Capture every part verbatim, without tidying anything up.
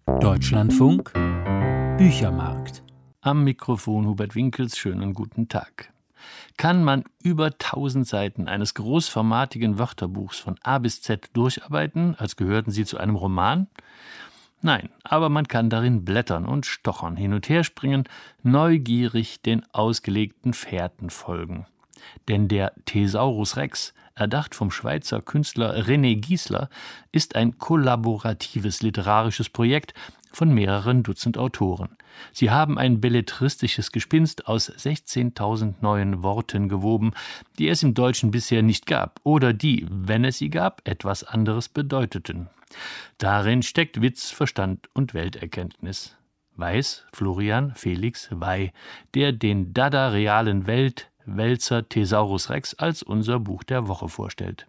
Deutschlandfunk Büchermarkt. Am Mikrofon Hubert Winkels, schönen guten Tag. Kann man über tausend Seiten eines großformatigen Wörterbuchs von A bis Z durcharbeiten, als gehörten sie zu einem Roman? Nein, aber man kann darin blättern und stochern, hin und her springen, neugierig den ausgelegten Fährten folgen. Denn der Thesaurus Rex, erdacht vom Schweizer Künstler René Giesler, ist ein kollaboratives literarisches Projekt von mehreren Dutzend Autoren. Sie haben ein belletristisches Gespinst aus sechzehntausend neuen Worten gewoben, die es im Deutschen bisher nicht gab oder die, wenn es sie gab, etwas anderes bedeuteten. Darin steckt Witz, Verstand und Welterkenntnis. Weiß Florian Felix Wey, der den dada-realen Weltwälzer Thesaurus Rex als unser Buch der Woche vorstellt.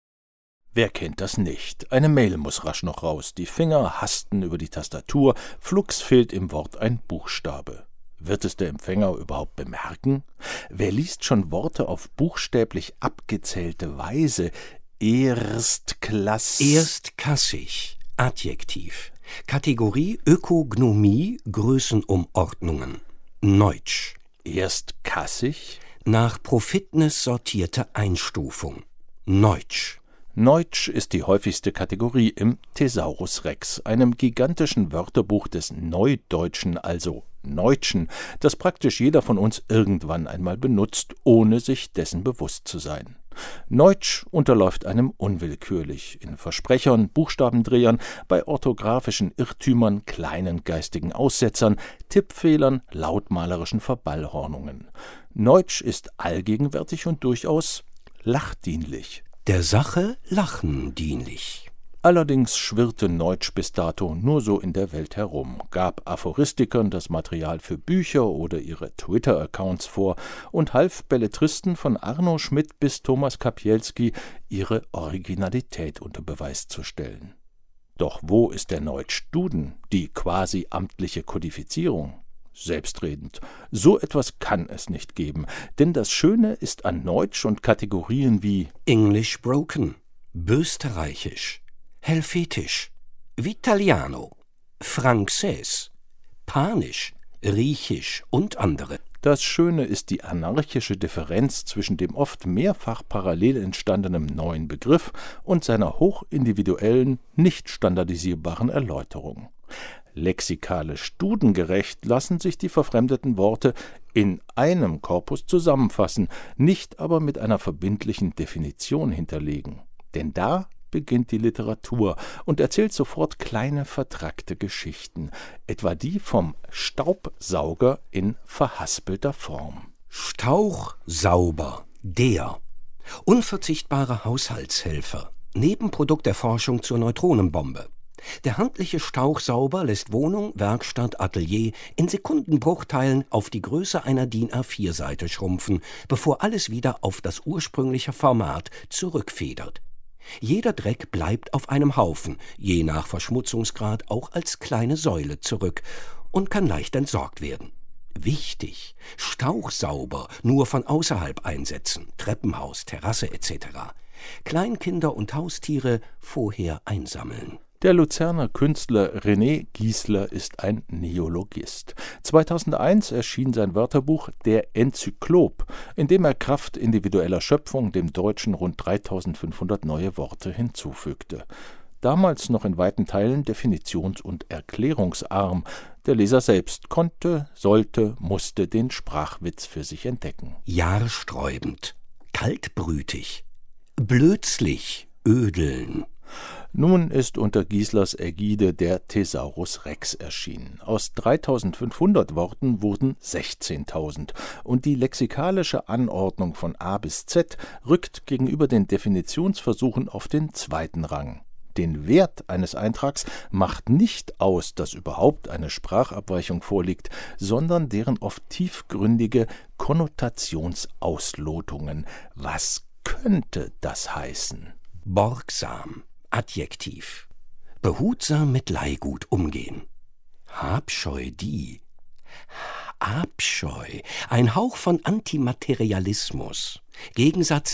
Wer kennt das nicht? Eine Mail muss rasch noch raus, die Finger hasten über die Tastatur, flugs fehlt im Wort ein Buchstabe. Wird es der Empfänger überhaupt bemerken? Wer liest schon Worte auf buchstäblich abgezählte Weise? Erstklass... Erstklassig, Adjektiv. Kategorie Ökognomie, Größenumordnungen. Neutsch. Erstkassig? Nach Profitness sortierte Einstufung. Neutsch. Neutsch ist die häufigste Kategorie im Thesaurus Rex, einem gigantischen Wörterbuch des Neudeutschen, also Neutschen, das praktisch jeder von uns irgendwann einmal benutzt, ohne sich dessen bewusst zu sein. Neutsch unterläuft einem unwillkürlich, in Versprechern, Buchstabendrehern, bei orthografischen Irrtümern, kleinen geistigen Aussetzern, Tippfehlern, lautmalerischen Verballhornungen. Neutsch ist allgegenwärtig und durchaus lachdienlich. Der Sache Lachen dienlich. Allerdings schwirrte Neutsch bis dato nur so in der Welt herum, gab Aphoristikern das Material für Bücher oder ihre Twitter-Accounts vor und half Belletristen von Arno Schmidt bis Thomas Kapielski, ihre Originalität unter Beweis zu stellen. Doch wo ist der Neutsch-Duden, die quasi amtliche Kodifizierung? Selbstredend. So etwas kann es nicht geben, denn das Schöne ist an Neutsch und Kategorien wie English Broken, Österreichisch, Helvetisch, Vitaliano, Französ, Panisch, Riechisch und andere. Das Schöne ist die anarchische Differenz zwischen dem oft mehrfach parallel entstandenen neuen Begriff und seiner hochindividuellen, nicht standardisierbaren Erläuterung. Lexikalisch studengerecht lassen sich die verfremdeten Worte in einem Korpus zusammenfassen, nicht aber mit einer verbindlichen Definition hinterlegen. Denn da beginnt die Literatur und erzählt sofort kleine vertrackte Geschichten, etwa die vom Staubsauger in verhaspelter Form. Stauchsauber, der unverzichtbare Haushaltshelfer, Nebenprodukt der Forschung zur Neutronenbombe. Der handliche Stauchsauber lässt Wohnung, Werkstatt, Atelier in Sekundenbruchteilen auf die Größe einer D I N A vier Seite schrumpfen, bevor alles wieder auf das ursprüngliche Format zurückfedert. Jeder Dreck bleibt auf einem Haufen, je nach Verschmutzungsgrad auch als kleine Säule zurück und kann leicht entsorgt werden. Wichtig, Stauchsauber nur von außerhalb einsetzen, Treppenhaus, Terrasse et cetera. Kleinkinder und Haustiere vorher einsammeln. Der Luzerner Künstler René Giesler ist ein Neologist. zweitausendeins erschien sein Wörterbuch Der Enzyklop, in dem er Kraft individueller Schöpfung dem Deutschen rund dreitausendfünfhundert neue Worte hinzufügte. Damals noch in weiten Teilen definitions- und erklärungsarm. Der Leser selbst konnte, sollte, musste den Sprachwitz für sich entdecken. Jahrsträubend, kaltbrütig, blödslich, ödeln. Nun ist unter Gieslers Ägide der Thesaurus Rex erschienen. Aus dreitausendfünfhundert Worten wurden sechzehntausend und die lexikalische Anordnung von A bis Z rückt gegenüber den Definitionsversuchen auf den zweiten Rang. Den Wert eines Eintrags macht nicht aus, dass überhaupt eine Sprachabweichung vorliegt, sondern deren oft tiefgründige Konnotationsauslootungen. Was könnte das heißen? Borgsam, Adjektiv. Behutsam mit Leihgut umgehen. Habscheu die. Abscheu, ein Hauch von Antimaterialismus. Gegensatz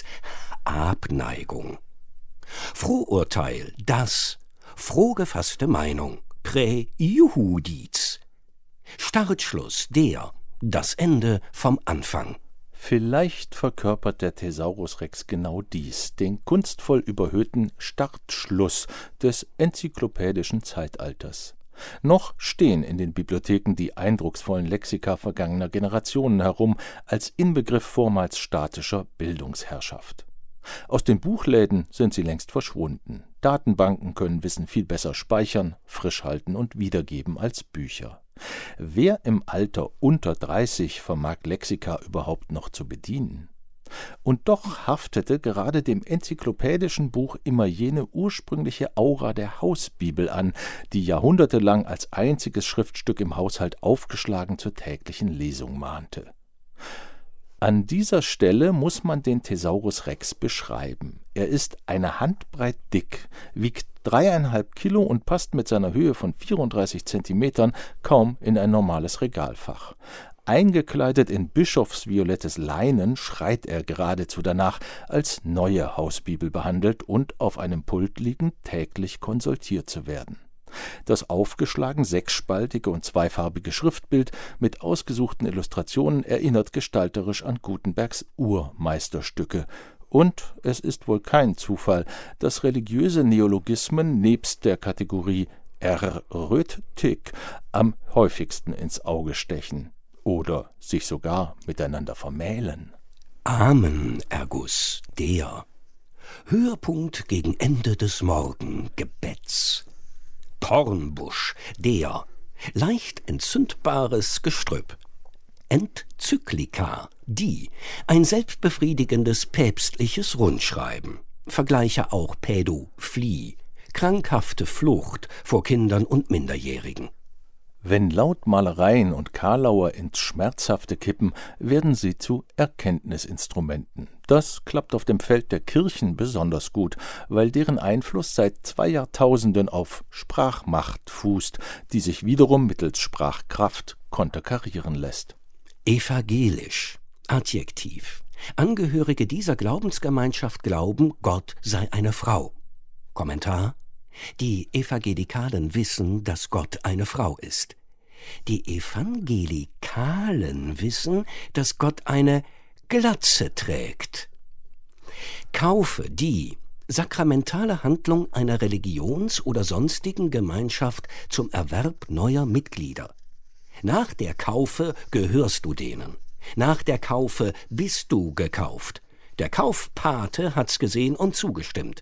Abneigung. Frohurteil, das. Froh gefasste Meinung. Präjudiz. Startschluss der, das Ende vom Anfang. Vielleicht verkörpert der Thesaurus Rex genau dies, den kunstvoll überhöhten Startschluss des enzyklopädischen Zeitalters. Noch stehen in den Bibliotheken die eindrucksvollen Lexika vergangener Generationen herum, als Inbegriff vormals statischer Bildungsherrschaft. Aus den Buchläden sind sie längst verschwunden. Datenbanken können Wissen viel besser speichern, frisch halten und wiedergeben als Bücher. Wer im Alter unter dreißig vermag Lexika überhaupt noch zu bedienen? Und doch haftete gerade dem enzyklopädischen Buch immer jene ursprüngliche Aura der Hausbibel an, die jahrhundertelang als einziges Schriftstück im Haushalt aufgeschlagen zur täglichen Lesung mahnte. An dieser Stelle muss man den Thesaurus Rex beschreiben. Er ist eine Handbreit dick, wiegt dreieinhalb Kilo und passt mit seiner Höhe von vierunddreißig Zentimetern kaum in ein normales Regalfach. Eingekleidet in bischofsviolettes Leinen schreit er geradezu danach, als neue Hausbibel behandelt und auf einem Pult liegend täglich konsultiert zu werden. Das aufgeschlagen sechsspaltige und zweifarbige Schriftbild mit ausgesuchten Illustrationen erinnert gestalterisch an Gutenbergs Urmeisterstücke. Und es ist wohl kein Zufall, dass religiöse Neologismen nebst der Kategorie Errötik am häufigsten ins Auge stechen oder sich sogar miteinander vermählen. Amenerguss, der Höhepunkt gegen Ende des Morgengebets. Kornbusch, der leicht entzündbares Gestrüpp. Enzyklika, die ein selbstbefriedigendes päpstliches Rundschreiben. Vergleiche auch Pädophilie, krankhafte Flucht vor Kindern und Minderjährigen. Wenn Lautmalereien und Karlauer ins Schmerzhafte kippen, werden sie zu Erkenntnisinstrumenten. Das klappt auf dem Feld der Kirchen besonders gut, weil deren Einfluss seit zwei Jahrtausenden auf Sprachmacht fußt, die sich wiederum mittels Sprachkraft konterkarieren lässt. Evangelisch, Adjektiv. Angehörige dieser Glaubensgemeinschaft glauben, Gott sei eine Frau. Kommentar: Die Evangelikalen wissen, dass Gott eine Frau ist. Die Evangelikalen wissen, dass Gott eine Glatze trägt. Kaufe die sakramentale Handlung einer Religions- oder sonstigen Gemeinschaft zum Erwerb neuer Mitglieder. Nach der Kaufe gehörst du denen. Nach der Kaufe bist du gekauft. Der Kaufpate hat's gesehen und zugestimmt.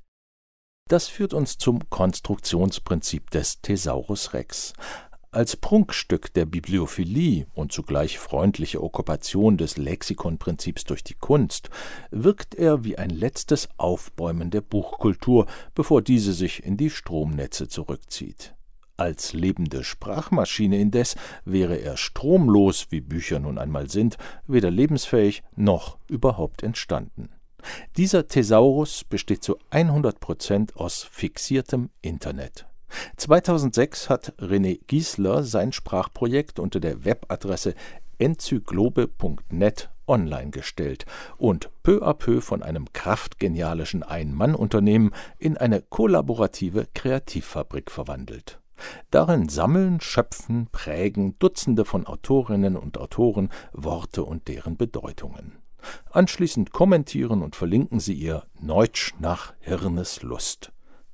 Das führt uns zum Konstruktionsprinzip des Thesaurus Rex. Als Prunkstück der Bibliophilie und zugleich freundliche Okkupation des Lexikonprinzips durch die Kunst wirkt er wie ein letztes Aufbäumen der Buchkultur, bevor diese sich in die Stromnetze zurückzieht. Als lebende Sprachmaschine indes wäre er stromlos, wie Bücher nun einmal sind, weder lebensfähig noch überhaupt entstanden. Dieser Thesaurus besteht zu hundert Prozent aus fixiertem Internet. zweitausendsechs hat René Giesler sein Sprachprojekt unter der Webadresse enzyklope punkt net online gestellt und peu à peu von einem kraftgenialischen Ein-Mann-Unternehmen in eine kollaborative Kreativfabrik verwandelt. Darin sammeln, schöpfen, prägen Dutzende von Autorinnen und Autoren Worte und deren Bedeutungen. Anschließend kommentieren und verlinken sie ihr Neutsch nach Hirneslust.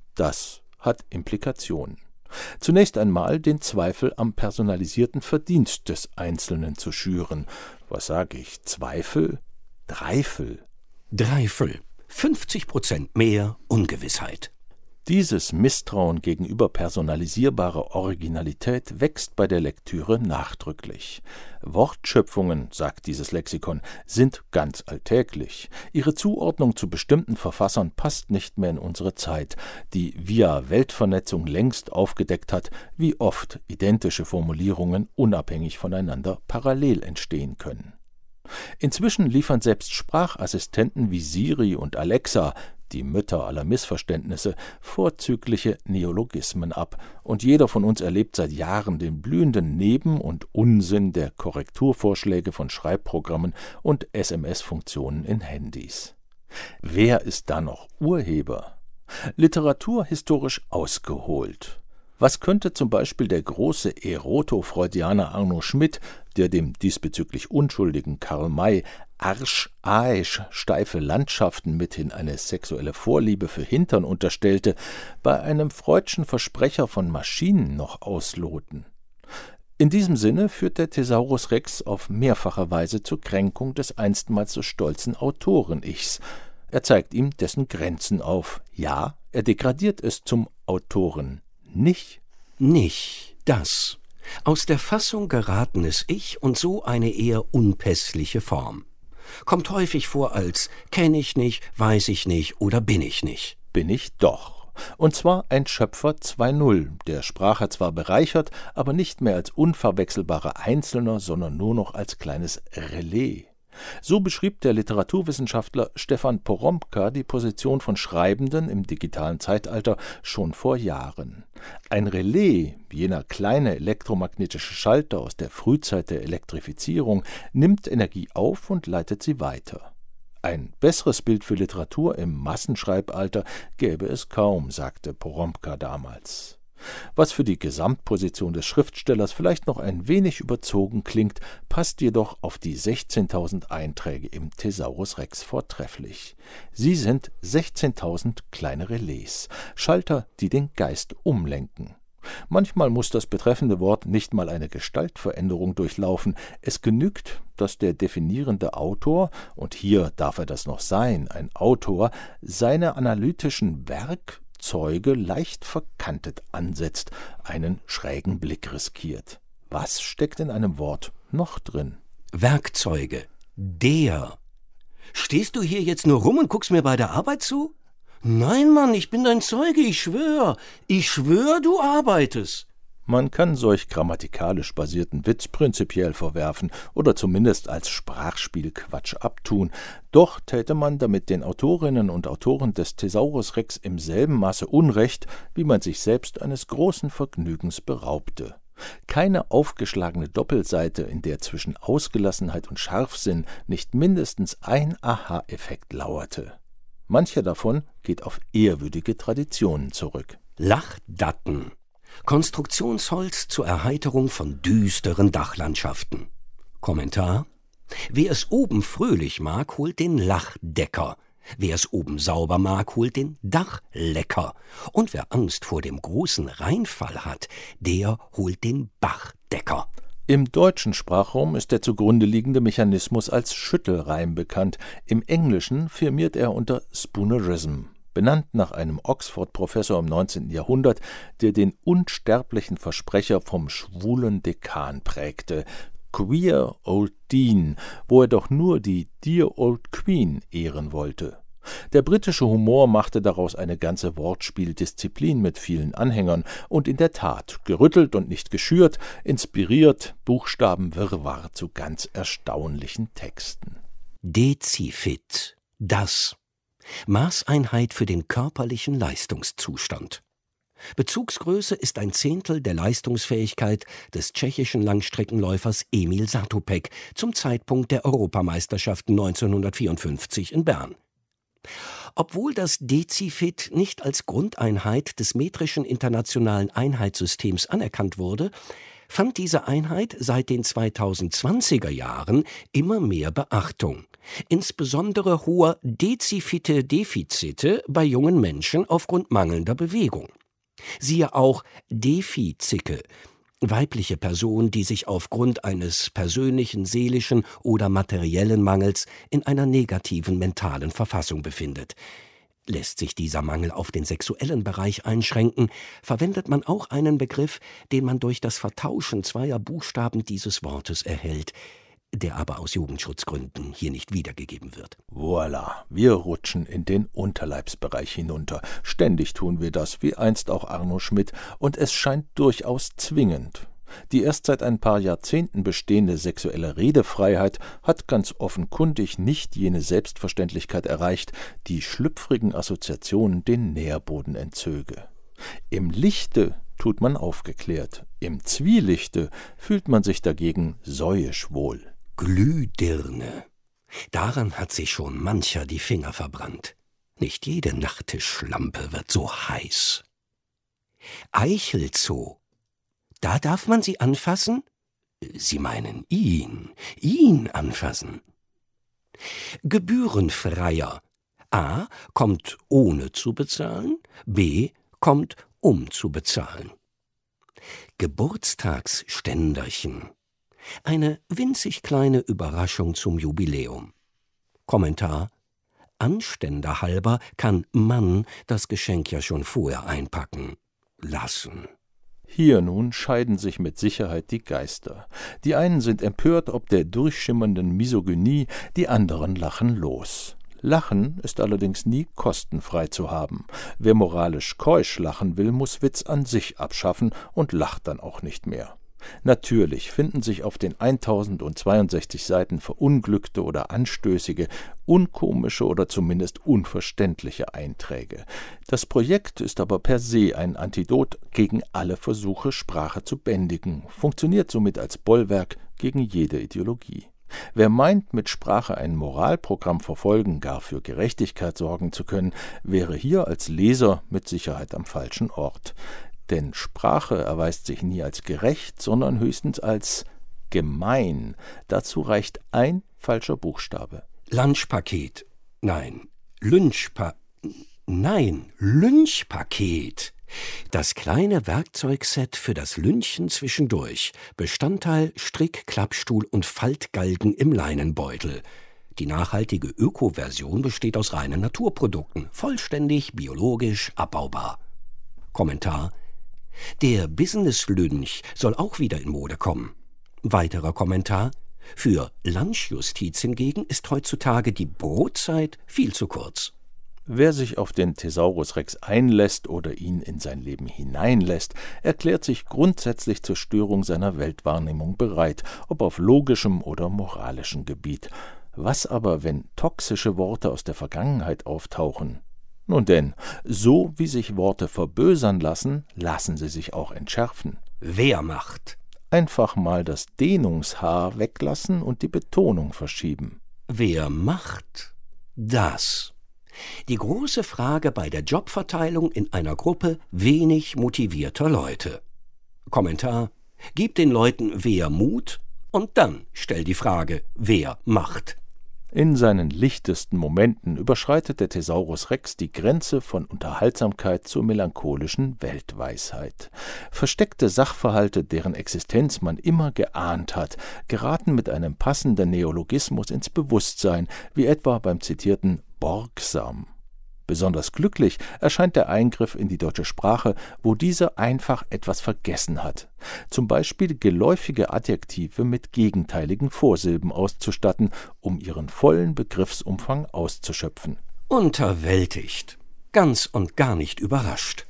Das hat Implikationen. Zunächst einmal den Zweifel am personalisierten Verdienst des Einzelnen zu schüren. Was sage ich? Zweifel? Dreifel. Dreifel. fünfzig Prozent mehr Ungewissheit. Dieses Misstrauen gegenüber personalisierbarer Originalität wächst bei der Lektüre nachdrücklich. Wortschöpfungen, sagt dieses Lexikon, sind ganz alltäglich. Ihre Zuordnung zu bestimmten Verfassern passt nicht mehr in unsere Zeit, die via Weltvernetzung längst aufgedeckt hat, wie oft identische Formulierungen unabhängig voneinander parallel entstehen können. Inzwischen liefern selbst Sprachassistenten wie Siri und Alexa, die Mütter aller Missverständnisse, vorzügliche Neologismen ab, und jeder von uns erlebt seit Jahren den blühenden Neben- und Unsinn der Korrekturvorschläge von Schreibprogrammen und S M S-Funktionen in Handys. Wer ist da noch Urheber? Literaturhistorisch ausgeholt. Was könnte zum Beispiel der große Erotofreudianer Arno Schmidt, der dem diesbezüglich unschuldigen Karl May arsch-aisch steife Landschaften mithin eine sexuelle Vorliebe für Hintern unterstellte, bei einem freudschen Versprecher von Maschinen noch ausloten? In diesem Sinne führt der Thesaurus Rex auf mehrfache Weise zur Kränkung des einstmals so stolzen Autoren-Ichs. Er zeigt ihm dessen Grenzen auf. Ja, er degradiert es zum Autoren. Nicht? Nicht das. Aus der Fassung geratenes Ich und so eine eher unpässliche Form. Kommt häufig vor als kenn ich nicht, weiß ich nicht oder bin ich nicht. Bin ich doch. Und zwar ein Schöpfer zwei Punkt null, der Sprache zwar bereichert, aber nicht mehr als unverwechselbarer Einzelner, sondern nur noch als kleines Relais. So beschrieb der Literaturwissenschaftler Stefan Poromka die Position von Schreibenden im digitalen Zeitalter schon vor Jahren. Ein Relais, jener kleine elektromagnetische Schalter aus der Frühzeit der Elektrifizierung, nimmt Energie auf und leitet sie weiter. Ein besseres Bild für Literatur im Massenschreibalter gäbe es kaum, sagte Poromka damals. Was für die Gesamtposition des Schriftstellers vielleicht noch ein wenig überzogen klingt, passt jedoch auf die sechzehntausend Einträge im Thesaurus Rex vortrefflich. Sie sind sechzehntausend kleine Relais, Schalter, die den Geist umlenken. Manchmal muss das betreffende Wort nicht mal eine Gestaltveränderung durchlaufen. Es genügt, dass der definierende Autor, und hier darf er das noch sein, ein Autor, seine analytischen Werk Zeuge leicht verkantet ansetzt, einen schrägen Blick riskiert. Was steckt in einem Wort noch drin? Werkzeuge. Der. Stehst du hier jetzt nur rum und guckst mir bei der Arbeit zu? Nein, Mann, ich bin dein Zeuge, ich schwör. Ich schwör, du arbeitest. Man kann solch grammatikalisch basierten Witz prinzipiell verwerfen oder zumindest als Sprachspielquatsch abtun. Doch täte man damit den Autorinnen und Autoren des Thesaurus Rex im selben Maße Unrecht, wie man sich selbst eines großen Vergnügens beraubte. Keine aufgeschlagene Doppelseite, in der zwischen Ausgelassenheit und Scharfsinn nicht mindestens ein Aha-Effekt lauerte. Mancher davon geht auf ehrwürdige Traditionen zurück. Lachdatten. Konstruktionsholz zur Erheiterung von düsteren Dachlandschaften. Kommentar: Wer es oben fröhlich mag, holt den Lachdecker. Wer es oben sauber mag, holt den Dachlecker. Und wer Angst vor dem großen Reinfall hat, der holt den Bachdecker. Im deutschen Sprachraum ist der zugrunde liegende Mechanismus als Schüttelreim bekannt. Im Englischen firmiert er unter Spoonerism, benannt nach einem Oxford-Professor im neunzehnten Jahrhundert, der den unsterblichen Versprecher vom schwulen Dekan prägte, Queer Old Dean, wo er doch nur die Dear Old Queen ehren wollte. Der britische Humor machte daraus eine ganze Wortspieldisziplin mit vielen Anhängern und in der Tat, gerüttelt und nicht geschürt, inspiriert Buchstabenwirrwarr zu ganz erstaunlichen Texten. Dezifit, das. Maßeinheit für den körperlichen Leistungszustand. Bezugsgröße ist ein Zehntel der Leistungsfähigkeit des tschechischen Langstreckenläufers Emil Satopek zum Zeitpunkt der Europameisterschaften neunzehnhundertvierundfünfzig in Bern. Obwohl das Dezifit nicht als Grundeinheit des metrischen internationalen Einheitssystems anerkannt wurde, fand diese Einheit seit den zweitausendzwanziger Jahren immer mehr Beachtung. Insbesondere hoher Dezifite-Defizite bei jungen Menschen aufgrund mangelnder Bewegung. Siehe auch Defizicke, weibliche Person, die sich aufgrund eines persönlichen, seelischen oder materiellen Mangels in einer negativen mentalen Verfassung befindet. Lässt sich dieser Mangel auf den sexuellen Bereich einschränken, verwendet man auch einen Begriff, den man durch das Vertauschen zweier Buchstaben dieses Wortes erhält, der aber aus Jugendschutzgründen hier nicht wiedergegeben wird. Voilà, wir rutschen in den Unterleibsbereich hinunter. Ständig tun wir das, wie einst auch Arno Schmidt, und es scheint durchaus zwingend. Die erst seit ein paar Jahrzehnten bestehende sexuelle Redefreiheit hat ganz offenkundig nicht jene Selbstverständlichkeit erreicht, die schlüpfrigen Assoziationen den Nährboden entzöge. Im Lichte tut man aufgeklärt, im Zwielichte fühlt man sich dagegen säuisch wohl. Glühdirne. Daran hat sich schon mancher die Finger verbrannt. Nicht jede Nachttischlampe wird so heiß. Eichelzoo. Da darf man sie anfassen? Sie meinen ihn, ihn anfassen. Gebührenfreier. A. kommt ohne zu bezahlen, B. kommt um zu bezahlen. Geburtstagsständerchen. Eine winzig kleine Überraschung zum Jubiläum. Kommentar: Anständerhalber kann Mann das Geschenk ja schon vorher einpacken lassen. Hier nun scheiden sich mit Sicherheit die Geister. Die einen sind empört ob der durchschimmernden Misogynie, die anderen lachen los. Lachen ist allerdings nie kostenfrei zu haben. Wer moralisch keusch lachen will, muss Witz an sich abschaffen und lacht dann auch nicht mehr. Natürlich finden sich auf den eintausendzweiundsechzig Seiten verunglückte oder anstößige, unkomische oder zumindest unverständliche Einträge. Das Projekt ist aber per se ein Antidot gegen alle Versuche, Sprache zu bändigen, funktioniert somit als Bollwerk gegen jede Ideologie. Wer meint, mit Sprache ein Moralprogramm verfolgen, gar für Gerechtigkeit sorgen zu können, wäre hier als Leser mit Sicherheit am falschen Ort. Denn Sprache erweist sich nie als gerecht, sondern höchstens als gemein. Dazu reicht ein falscher Buchstabe. Lunchpaket. Nein, Lynchpa... Nein, Lynchpaket. Das kleine Werkzeugset für das Lynchen zwischendurch. Bestandteil Strick, Klappstuhl und Faltgalgen im Leinenbeutel. Die nachhaltige Öko-Version besteht aus reinen Naturprodukten. Vollständig, biologisch, abbaubar. Kommentar: Der Business-Lynch soll auch wieder in Mode kommen. Weiterer Kommentar: Für Lunchjustiz hingegen ist heutzutage die Brotzeit viel zu kurz. Wer sich auf den Thesaurus Rex einlässt oder ihn in sein Leben hineinlässt, erklärt sich grundsätzlich zur Störung seiner Weltwahrnehmung bereit, ob auf logischem oder moralischem Gebiet. Was aber, wenn toxische Worte aus der Vergangenheit auftauchen? Nun denn, so wie sich Worte verbösern lassen, lassen sie sich auch entschärfen. Wehrmacht. Einfach mal das Dehnungshaar weglassen und die Betonung verschieben. Wehrmacht. Das. Die große Frage bei der Jobverteilung in einer Gruppe wenig motivierter Leute. Kommentar: Gib den Leuten Wehrmut und dann stell die Frage, wer macht. In seinen lichtesten Momenten überschreitet der Thesaurus Rex die Grenze von Unterhaltsamkeit zur melancholischen Weltweisheit. Versteckte Sachverhalte, deren Existenz man immer geahnt hat, geraten mit einem passenden Neologismus ins Bewusstsein, wie etwa beim zitierten borgsam. Besonders glücklich erscheint der Eingriff in die deutsche Sprache, wo diese einfach etwas vergessen hat. Zum Beispiel geläufige Adjektive mit gegenteiligen Vorsilben auszustatten, um ihren vollen Begriffsumfang auszuschöpfen. Unterwältigt, ganz und gar nicht überrascht.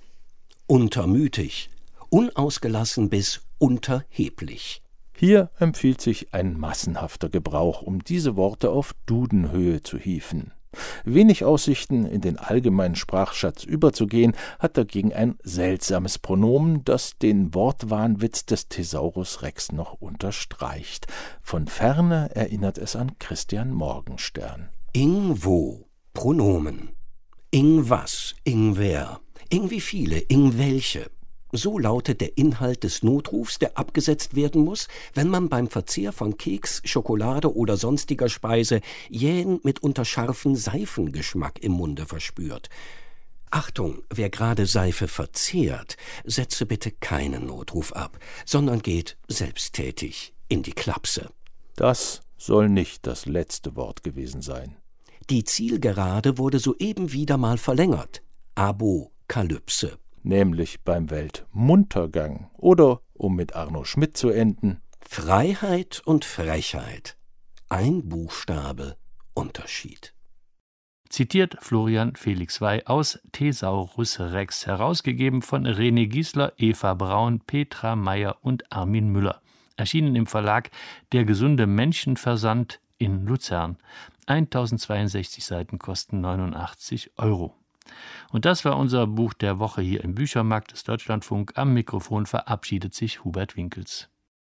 Untermütig, unausgelassen bis unterheblich. Hier empfiehlt sich ein massenhafter Gebrauch, um diese Worte auf Dudenhöhe zu hieven. Wenig Aussichten, in den allgemeinen Sprachschatz überzugehen, hat dagegen ein seltsames Pronomen, das den Wortwahnwitz des Thesaurus Rex noch unterstreicht. Von ferne erinnert es an Christian Morgenstern. Ingwo, Pronomen. Ingwas, ingwer, ingwie viele, ingwelche. So lautet der Inhalt des Notrufs, der abgesetzt werden muss, wenn man beim Verzehr von Keks, Schokolade oder sonstiger Speise jähen mitunter scharfen Seifengeschmack im Munde verspürt. Achtung, wer gerade Seife verzehrt, setze bitte keinen Notruf ab, sondern geht selbsttätig in die Klapse. Das soll nicht das letzte Wort gewesen sein. Die Zielgerade wurde soeben wieder mal verlängert. Abokalypse. Nämlich beim Weltmuntergang oder, um mit Arno Schmidt zu enden, Freiheit und Frechheit. Ein Buchstabe Unterschied. Zitiert Florian Felix Wey aus Thesaurus Rex, herausgegeben von René Giesler, Eva Braun, Petra Meyer und Armin Müller. Erschienen im Verlag Der gesunde Menschenversand in Luzern. tausendzweiundsechzig Seiten kosten neunundachtzig Euro. Und das war unser Buch der Woche hier im Büchermarkt des Deutschlandfunk. Am Mikrofon verabschiedet sich Hubert Winkels.